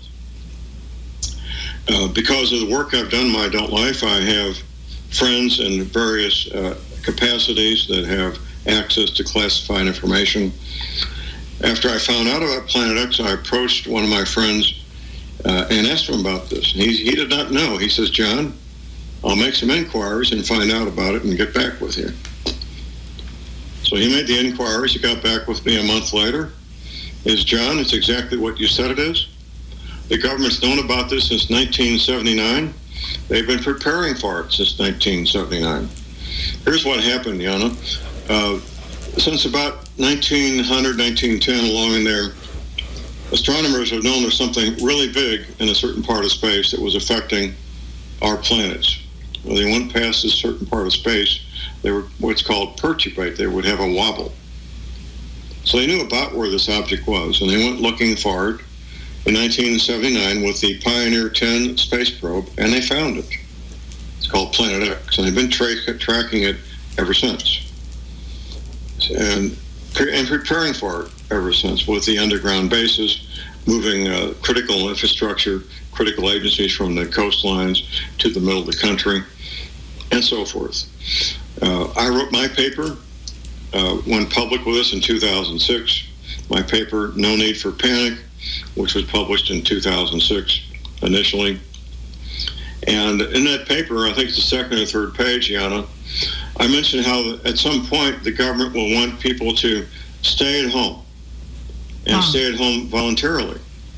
Uh, because of the work I've done in my adult life, I have friends in various uh, capacities that have access to classified information. After I found out about Planet X, I approached one of my friends uh, and asked him about this. He, he did not know. He says, John, I'll make some inquiries and find out about it and get back with you. So he made the inquiries. He got back with me a month later. Is John, it's exactly what you said it is. The government's known about this since nineteen seventy-nine. They've been preparing for it since nineteen seventy-nine. Here's what happened, Yana. Uh, since about nineteen hundred, nineteen ten, along in there, astronomers have known there's something really big in a certain part of space that was affecting our planets. When they went past a certain part of space, they were what's called perturbate. They would have a wobble. So they knew about where this object was, and they went looking for it in nineteen seventy-nine with the Pioneer ten space probe, and they found it. It's called Planet X, and they've been tra- tracking it ever since, and, pre- and preparing for it ever since with the underground bases, moving uh, critical infrastructure, critical agencies from the coastlines to the middle of the country, and so forth. Uh, I wrote my paper, uh, went public with us in two thousand six. My paper, No Need for Panic, which was published in two thousand six initially. And in that paper, I think it's the second or third page, Yana, I mentioned how at some point the government will want people to stay at home and wow. stay at home voluntarily.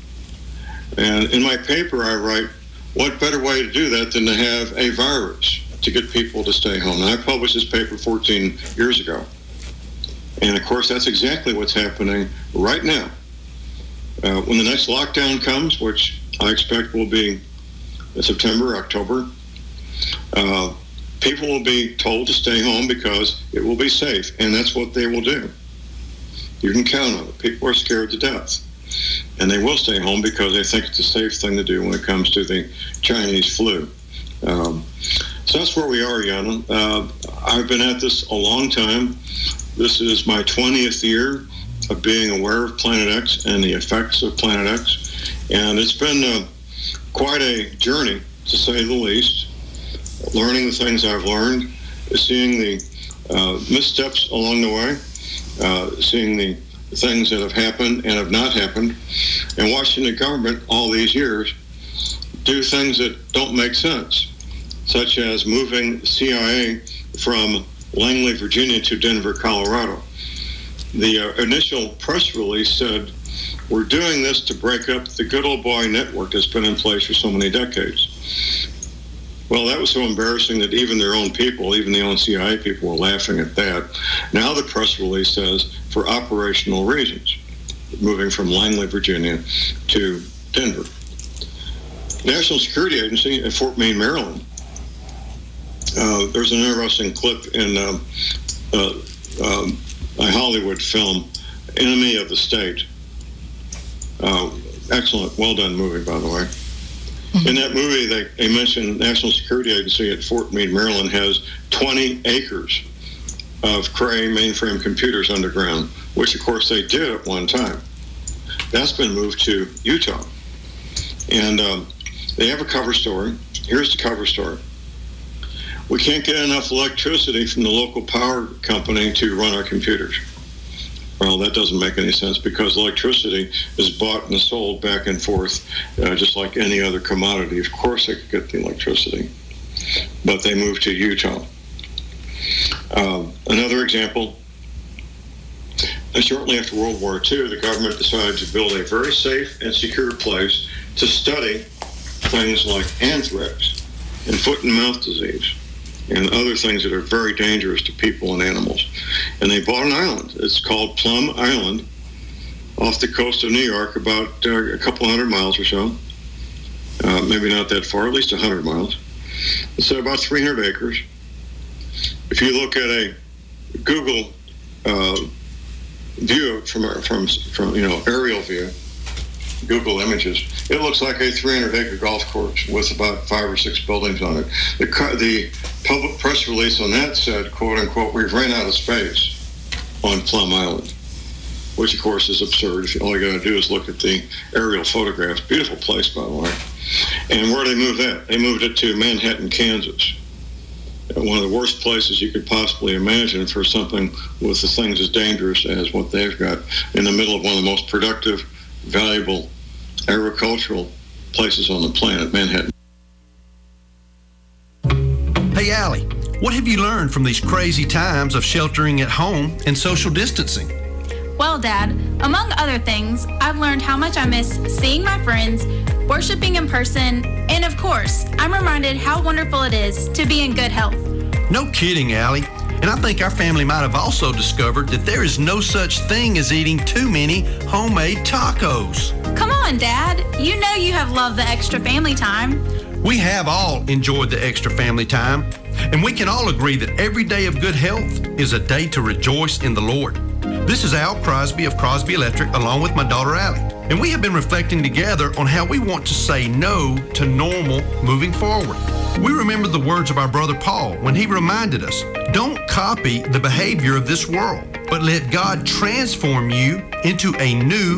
And in my paper, I write, what better way to do that than to have a virus to get people to stay home? And I published this paper fourteen years ago. And of course, that's exactly what's happening right now. Uh, when the next lockdown comes, which I expect will be in September, October, uh, people will be told to stay home because it will be safe, and that's what they will do. You can count on it. People are scared to death, and they will stay home because they think it's a safe thing to do when it comes to the Chinese flu. Um, so that's where we are, Yana. Uh, I've been at this a long time. This is my twentieth year of being aware of Planet X and the effects of Planet X. And it's been uh, quite a journey, to say the least, learning the things I've learned, seeing the uh, missteps along the way, uh, seeing the things that have happened and have not happened, and watching the government all these years do things that don't make sense, such as moving the C I A from Langley, Virginia to Denver, Colorado. The uh, initial press release said, we're doing this to break up the good old boy network that's been in place for so many decades. Well, that was so embarrassing that even their own people, even the own C I A people, were laughing at that. Now the press release says, for operational reasons, moving from Langley, Virginia to Denver. National Security Agency at Fort Meade, Maryland. Uh, there's an interesting clip in uh, uh, um, a Hollywood film, Enemy of the State. Uh, excellent, well done movie, by the way. Mm-hmm. In that movie, they, they mentioned National Security Agency at Fort Meade, Maryland has twenty acres of Cray mainframe computers underground, which of course they did at one time. That's been moved to Utah. And um, they have a cover story. Here's the cover story. We can't get enough electricity from the local power company to run our computers. Well, that doesn't make any sense because electricity is bought and sold back and forth uh, just like any other commodity. Of course they could get the electricity, but they moved to Utah. Um, another example, shortly after World War Two, the government decided to build a very safe and secure place to study things like anthrax and foot and mouth disease and other things that are very dangerous to people and animals. And they bought an island. It's called Plum Island off the coast of New York, about uh, a couple hundred miles or so. Uh, maybe not that far, at least one hundred miles. It's about three hundred acres. If you look at a Google uh, view from, from, from, you know, aerial view, Google Images, it looks like a three hundred acre golf course with about five or six buildings on it. The, the public press release on that said, quote unquote, we've ran out of space on Plum Island, which of course is absurd. All you got to do is look at the aerial photographs. Beautiful place, by the way. And where did they move that? They moved it to Manhattan, Kansas. One of the worst places you could possibly imagine for something with the things as dangerous as what they've got in the middle of one of the most productive, valuable agricultural places on the planet, Manhattan. Hey, Allie, what have you learned from these crazy times of sheltering at home and social distancing? Well, Dad, among other things, I've learned how much I miss seeing my friends, worshiping in person, and of course, I'm reminded how wonderful it is to be in good health. No kidding, Allie. And I think our family might have also discovered that there is no such thing as eating too many homemade tacos. Come on, Dad. You know you have loved the extra family time. We have all enjoyed the extra family time, and we can all agree that every day of good health is a day to rejoice in the Lord. This is Al Crosby of Crosby Electric, along with my daughter Allie, and we have been reflecting together on how we want to say no to normal moving forward. We remember the words of our brother Paul when he reminded us, don't copy the behavior of this world, but let God transform you into a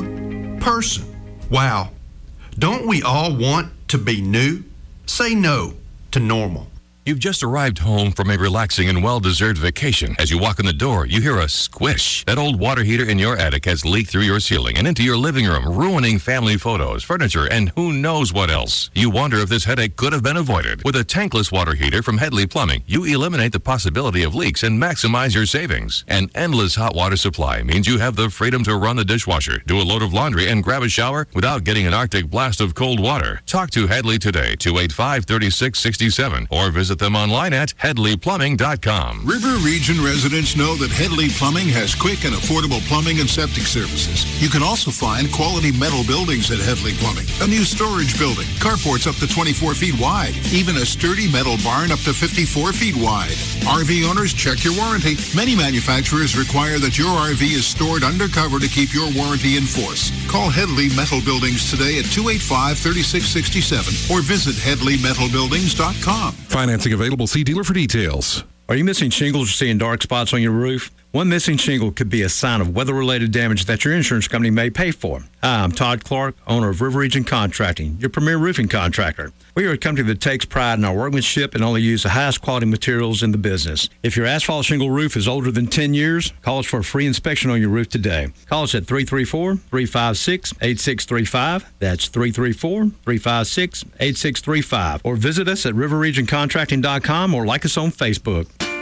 new person. Wow, don't we all want to be new? Say no to normal. You've just arrived home from a relaxing and well-deserved vacation. As you walk in the door, you hear a squish. That old water heater in your attic has leaked through your ceiling and into your living room, ruining family photos, furniture, and who knows what else. You wonder if this headache could have been avoided. With a tankless water heater from Headley Plumbing, you eliminate the possibility of leaks and maximize your savings. An endless hot water supply means you have the freedom to run the dishwasher, do a load of laundry, and grab a shower without getting an Arctic blast of cold water. Talk to Headley today, two eight five, three six six seven, or visit them online at headley plumbing dot com. River Region residents know that Headley Plumbing has quick and affordable plumbing and septic services. You can also find quality metal buildings at Headley Plumbing. A new storage building, carports up to twenty-four feet wide, even a sturdy metal barn up to fifty-four feet wide. R V owners, check your warranty. Many manufacturers require that your R V is stored undercover to keep your warranty in force. Call Headley Metal Buildings today at two eight five, three six six seven or visit headley metal buildings dot com. Financing available. See dealer for details. Are you missing shingles or seeing dark spots on your roof? One missing shingle could be a sign of weather-related damage that your insurance company may pay for. Hi, I'm Todd Clark, owner of River Region Contracting, your premier roofing contractor. We are a company that takes pride in our workmanship and only use the highest quality materials in the business. If your asphalt shingle roof is older than ten years, call us for a free inspection on your roof today. Call us at three three four, three five six, eight six three five. That's three three four, three five six, eight six three five. Or visit us at river region contracting dot com or like us on Facebook.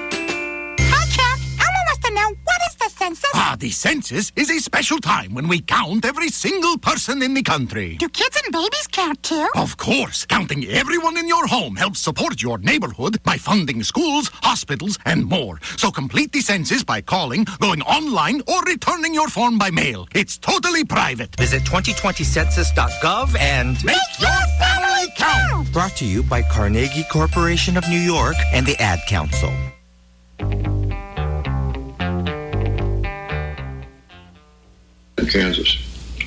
Ah, the census is a special time when we count every single person in the country. Do kids and babies count too? Of course. Counting everyone in your home helps support your neighborhood by funding schools, hospitals, and more. So complete the census by calling, going online, or returning your form by mail. It's totally private. Visit twenty twenty census dot gov and make your family count! Brought to you by Carnegie Corporation of New York and the Ad Council. In Kansas.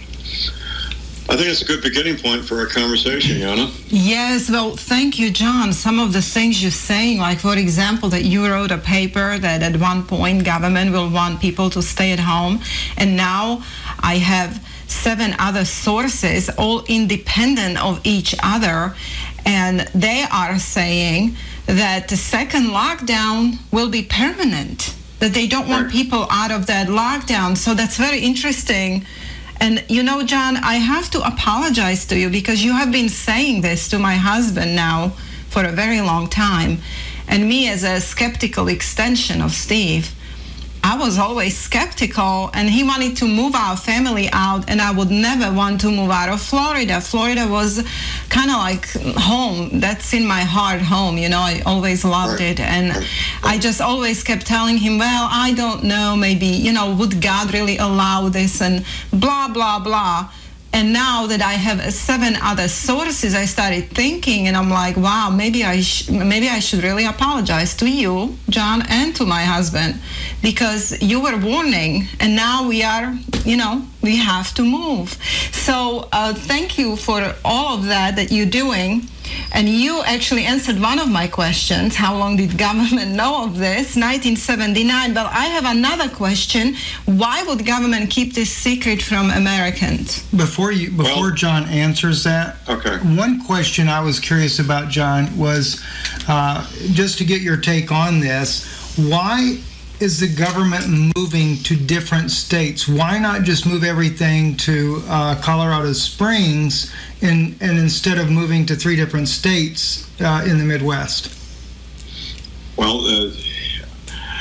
I think it's a good beginning point for our conversation, Yana. Yes, well, thank you, John. Some of the things you're saying, like, for example, that you wrote a paper that at one point government will want people to stay at home, and now I have seven other sources, all independent of each other, and they are saying that the second lockdown will be permanent, that they don't want people out of that lockdown. So that's very interesting. And you know, John, I have to apologize to you because you have been saying this to my husband now for a very long time. And me, as a skeptical extension of Steve, I was always skeptical, and he wanted to move our family out, and I would never want to move out of Florida. Florida was kind of like home. That's in my heart, home. You know, I always loved it. And I just always kept telling him, well, I don't know, maybe, you know, would God really allow this, and blah, blah, blah. And now that I have seven other sources, I started thinking, and I'm like, wow, maybe I sh- maybe I should really apologize to you, John, and to my husband, because you were warning, and now we are, you know, we have to move. So uh, thank you for all of that that you're doing. And you actually answered one of my questions. How long did government know of this? nineteen seventy-nine. But I have another question. Why would government keep this secret from Americans? Before you, before well, John answers that, okay. One question I was curious about, John, was uh, just to get your take on this. Why is the government moving to different states? Why not just move everything to uh, Colorado Springs and, and instead of moving to three different states uh, in the Midwest? Well, uh,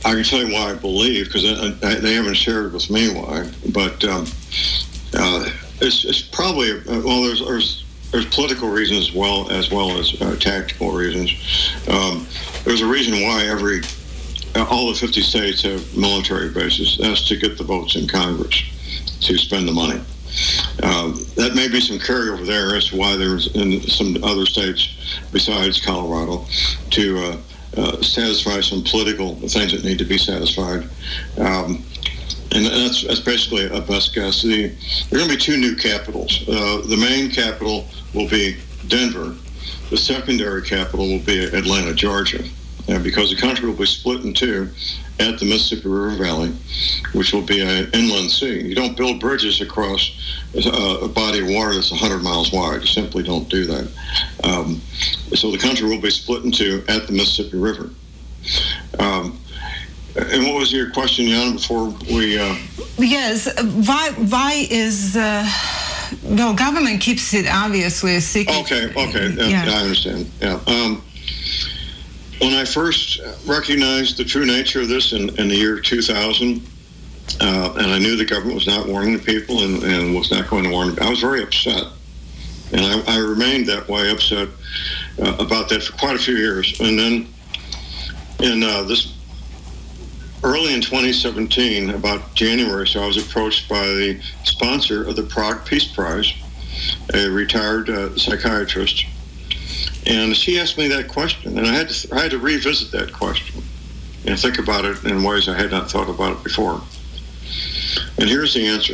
I can tell you why I believe, because they haven't shared with me why, but um, uh, it's, it's probably, uh, well, there's, there's there's political reasons as well as, well as uh, tactical reasons. Um, there's a reason why every, uh, all the fifty states have military bases. That's to get the votes in Congress to spend the money. Uh, that may be some carryover there as to why there's in some other states besides Colorado to uh, uh, satisfy some political things that need to be satisfied. Um, and that's, that's basically a best guess. The, there are going to be two new capitals. Uh, the main capital will be Denver. The secondary capital will be Atlanta, Georgia. And because the country will be split in two at the Mississippi River Valley, which will be an inland sea. You don't build bridges across uh, a body of water that's one hundred miles wide. You simply don't do that. Um, so the country will be split in two at the Mississippi River. Um, and what was your question, Yana, before we... Uh... Yes, why, why is... Uh... Well, government keeps it obviously a secret. Okay, okay, yeah. I understand. Yeah. Um, when I first recognized the true nature of this in, in the year two thousand, uh, and I knew the government was not warning the people and, and was not going to warn them, I was very upset. And I, I remained that way, upset uh, about that for quite a few years. And then in uh, this early in twenty seventeen, about January, so I was approached by the sponsor of the Prague Peace Prize, a retired uh, psychiatrist, and she asked me that question, and I had to I had to revisit that question and think about it in ways I had not thought about it before. And here's the answer.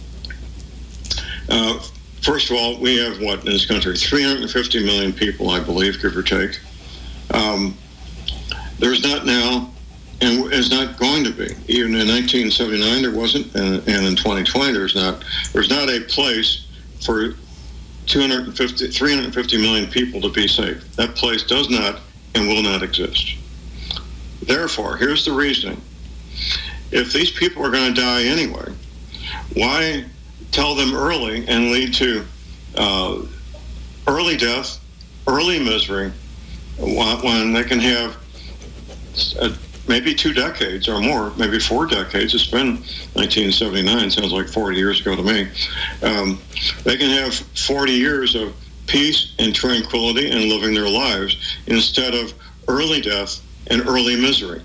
Uh, first of all, we have what in this country? three hundred fifty million people, I believe, give or take. Um, there's not now, and is not going to be. Even in nineteen seventy-nine, there wasn't, and, and in twenty twenty, there's not. There's not a place for two hundred fifty, three hundred fifty million people to be safe. That place does not and will not exist. Therefore, here's the reasoning. If these people are going to die anyway, why tell them early and lead to uh, early death, early misery, when they can have a maybe two decades or more, maybe four decades. It's been nineteen seventy-nine, sounds like forty years ago to me. Um, they can have forty years of peace and tranquility and living their lives instead of early death and early misery.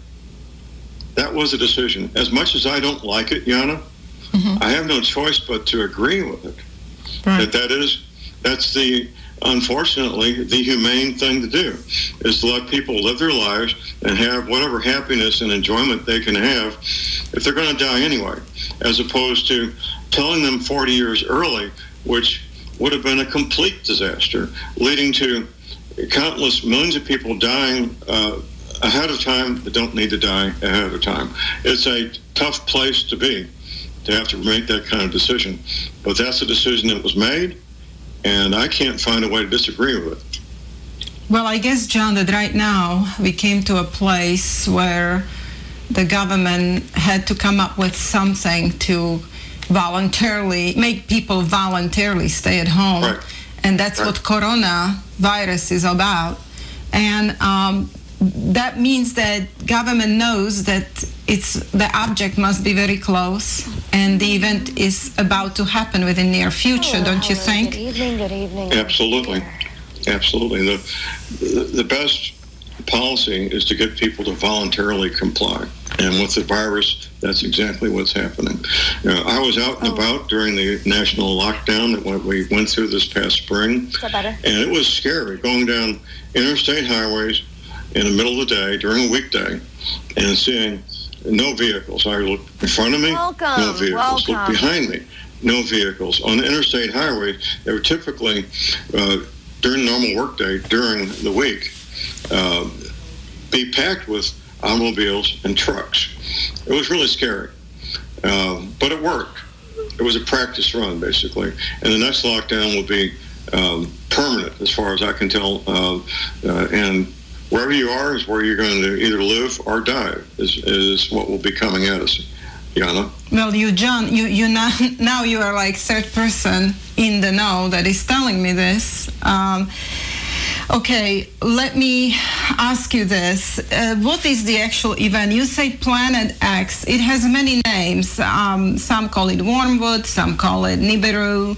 That was a decision. As much as I don't like it, Yana, mm-hmm. I have no choice but to agree with it. Right. That that is, that's the, unfortunately, the humane thing to do is to let people live their lives and have whatever happiness and enjoyment they can have if they're going to die anyway, as opposed to telling them forty years early, which would have been a complete disaster, leading to countless millions of people dying uh, ahead of time that don't need to die ahead of time. It's a tough place to be, to have to make that kind of decision. But that's a decision that was made, and I can't find a way to disagree with it. Well, I guess, John, that right now we came to a place where the government had to come up with something to voluntarily make people voluntarily stay at home. Right. And that's right. What coronavirus is about. And um, that means that government knows that it's the object must be very close, and the event is about to happen within near future, hello, don't you hello, think? Good evening, good evening. Absolutely. Absolutely. The, the, the best policy is to get people to voluntarily comply. And with the virus, that's exactly what's happening. You know, I was out and oh. about during the national lockdown that we went through this past spring. Is that better? And it was scary going down interstate highways in the middle of the day during a weekday and seeing no vehicles. I looked in front of me, Welcome. no vehicles. Welcome. Looked behind me, no vehicles. On the interstate highways, they were typically, uh, during normal workday, during the week, uh, be packed with automobiles and trucks. It was really scary, um, but it worked. It was a practice run, basically. And the next lockdown will be um, permanent, as far as I can tell. Uh, uh, and wherever you are is where you're going to either live or die, is, is what will be coming at us. Yana? Well, you, John, you, you now, now you are like third person in the know that is telling me this. Um, Okay, let me ask you this. Uh, what is the actual event? You say Planet X. It has many names. Um, some call it Wormwood, some call it Nibiru,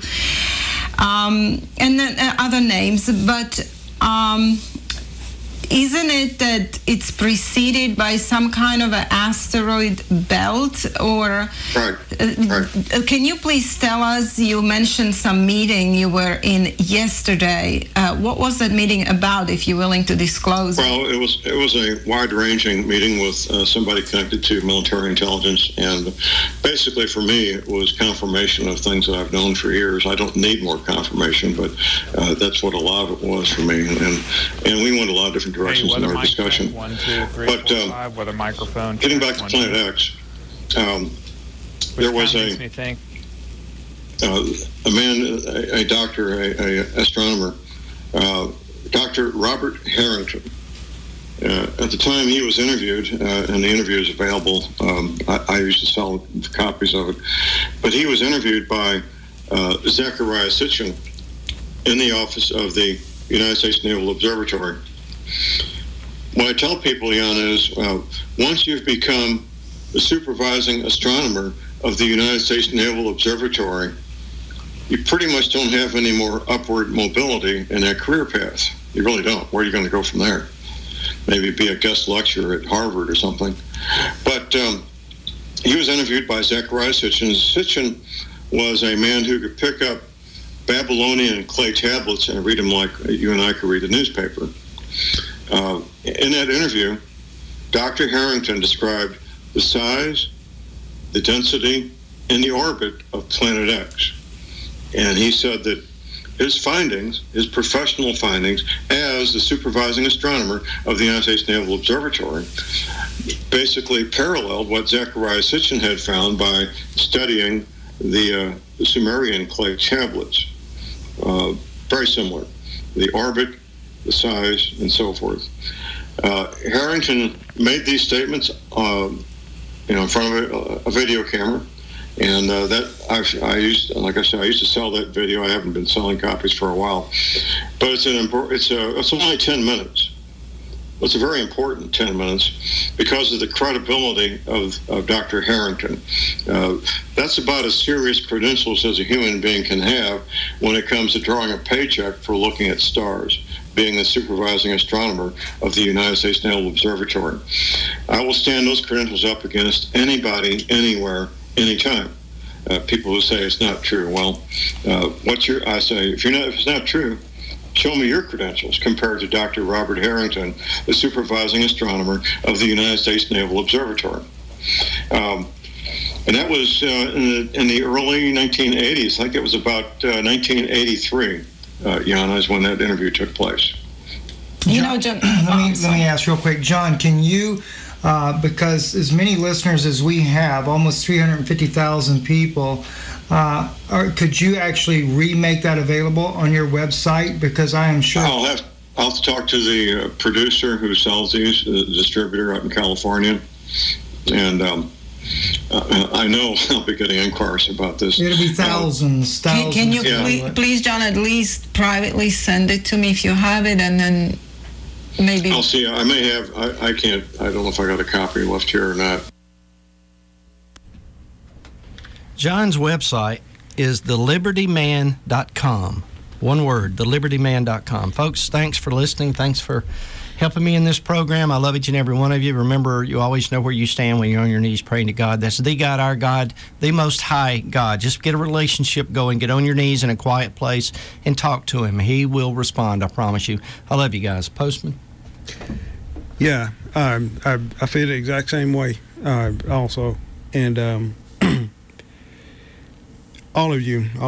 um, and then uh, other names. But um, isn't it that it's preceded by some kind of an asteroid belt? Or right. Uh, right. Can you please tell us, you mentioned some meeting you were in yesterday. Uh, what was that meeting about, if you're willing to disclose? Well, it was it was a wide-ranging meeting with uh, somebody connected to military intelligence, and basically for me it was confirmation of things that I've known for years. I don't need more confirmation, but uh, that's what a lot of it was for me, and and, and we went a lot of different directions hey, in our discussion. One, two, three, but four, um, five, weather microphone. Getting back to one, Planet two. X, um, Which there was kind a makes me think? uh, a man, a, a doctor, a, a astronomer, uh, Doctor Robert Harrington. Uh, at the time he was interviewed, uh, and the interview is available, um, I, I used to sell copies of it, but he was interviewed by uh, Zechariah Sitchin in the office of the United States Naval Observatory. What I tell people, Jan, is uh, once you've become the supervising astronomer of the United States Naval Observatory, you pretty much don't have any more upward mobility in that career path. You really don't. Where are you going to go from there? Maybe be a guest lecturer at Harvard or something. But um, he was interviewed by Zechariah Sitchin. Sitchin was a man who could pick up Babylonian and clay tablets and read them like you and I could read the newspaper. Uh, in that interview, Doctor Harrington described the size, the density, and the orbit of Planet X. And he said that his findings, his professional findings as the supervising astronomer of the United States Naval Observatory, basically paralleled what Zechariah Sitchin had found by studying the, uh, the Sumerian clay tablets. Uh, very similar. The orbit, the size, and so forth. Uh, Harrington made these statements uh, you know, in front of a, a video camera. And uh, that I, I used, like I said, I used to sell that video. I haven't been selling copies for a while, but it's an important. It's a. It's only ten minutes. It's a very important ten minutes because of the credibility of, of Doctor Harrington. Uh, that's about as serious credentials as a human being can have when it comes to drawing a paycheck for looking at stars, being the supervising astronomer of the United States Naval Observatory. I will stand those credentials up against anybody, anywhere, anytime. Uh, people who say it's not true. Well, uh, what's your? I say, if you're not, if it's not true, show me your credentials compared to Doctor Robert Harrington, the supervising astronomer of the United States Naval Observatory. Um, and that was uh, in, the, in the early nineteen eighties. I think it was about uh, nineteen eighty-three, uh, Jana, is when that interview took place. You know, John, let me let me ask real quick, John. Can you? Uh, because as many listeners as we have, almost three hundred fifty thousand people, uh, or could you actually remake that available on your website? Because I am sure... I'll have, I'll have to talk to the uh, producer who sells these, the distributor out in California, and um, uh, I know I'll be getting inquiries about this. It'll be thousands, Can, thousands. can you Yeah. please, please, John, at least privately send it to me if you have it, and then maybe... I'll see. I may have. I, I can't. I don't know if I got a copy left here or not. John's website is the liberty man dot com. One word, the liberty man dot com. Folks, thanks for listening. Thanks for helping me in this program. I love each and every one of you. Remember, you always know where you stand when you're on your knees praying to God. That's the God, our God, the Most High God. Just get a relationship going. Get on your knees in a quiet place and talk to Him. He will respond, I promise you. I love you guys. Postman? Yeah, um, I, I feel the exact same way uh, also. And um, all of you,